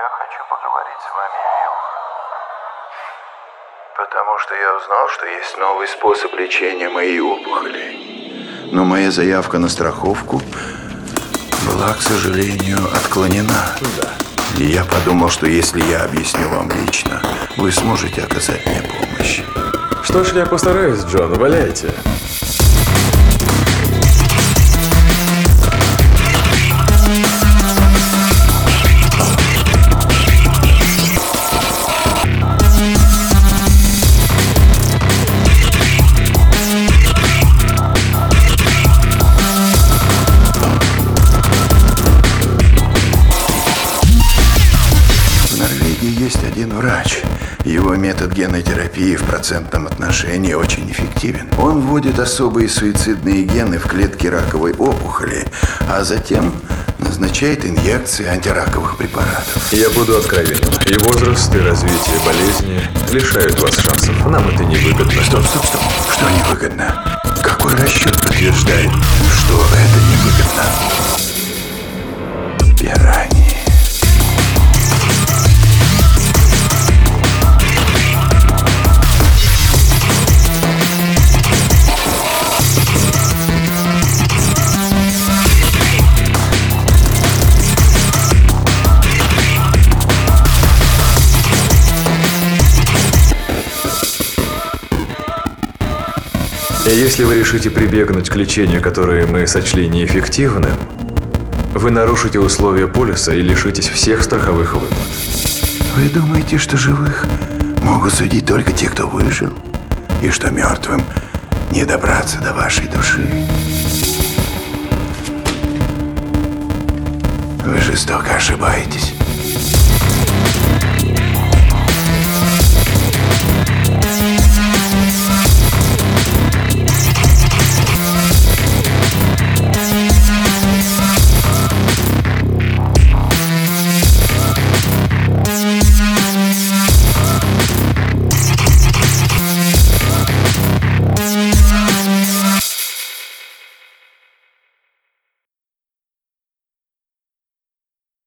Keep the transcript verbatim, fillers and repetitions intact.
Я хочу поговорить с вами, Вилл. Потому что я узнал, что есть новый способ лечения моей опухоли. Но моя заявка на страховку была, к сожалению, отклонена. Да. И я подумал, что если я объясню вам лично, вы сможете оказать мне помощь. Что ж, я постараюсь, Джон, валяйте. Есть один врач. Его метод генной терапии в процентном отношении очень эффективен. Он вводит особые суицидные гены в клетки раковой опухоли, а затем назначает инъекции антираковых препаратов. Я буду откровенен. И возраст, и развитие болезни лишают вас шансов. Нам это невыгодно. Стоп, стоп, стоп. Что невыгодно? Какой расчет подтверждает, что это невыгодно? Пираньи. Если вы решите прибегнуть к лечению, которое мы сочли неэффективным, вы нарушите условия полиса и лишитесь всех страховых выплат. Вы думаете, что живых могут судить только те, кто выжил? И что мертвым не добраться до вашей души? Вы жестоко ошибаетесь.